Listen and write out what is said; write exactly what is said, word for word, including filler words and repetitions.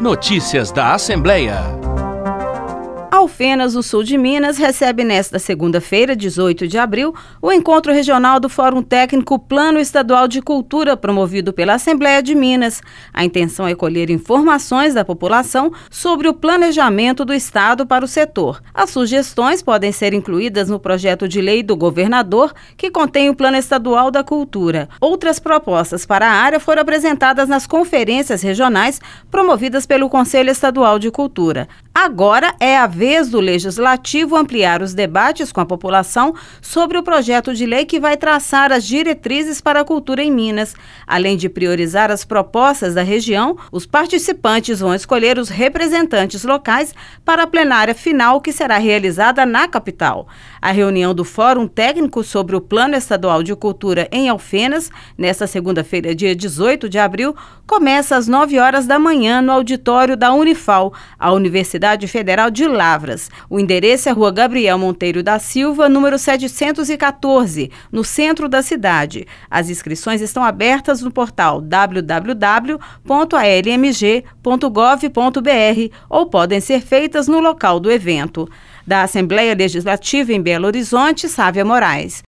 Notícias da Assembleia. Alfenas, no sul de Minas, recebe nesta segunda-feira, dezoito de abril, o encontro regional do Fórum Técnico Plano Estadual de Cultura, promovido pela Assembleia de Minas. A intenção é colher informações da população sobre o planejamento do Estado para o setor. As sugestões podem ser incluídas no projeto de lei do governador, que contém o Plano Estadual da Cultura. Outras propostas para a área foram apresentadas nas conferências regionais promovidas pelo Conselho Estadual de Cultura. Agora é a vez do Legislativo ampliar os debates com a população sobre o projeto de lei que vai traçar as diretrizes para a cultura em Minas. Além de priorizar as propostas da região, os participantes vão escolher os representantes locais para a plenária final, que será realizada na capital. A reunião do Fórum Técnico sobre o Plano Estadual de Cultura em Alfenas, nesta segunda-feira, dia dezoito de abril, começa às nove horas da manhã no auditório da Unifal, a Universidade Federal de Lavras. O endereço é Rua Gabriel Monteiro da Silva, número setecentos e quatorze, no centro da cidade. As inscrições estão abertas no portal w w w ponto a l m g ponto gov ponto b r ou podem ser feitas no local do evento. Da Assembleia Legislativa em Belo Horizonte, Sávia Moraes.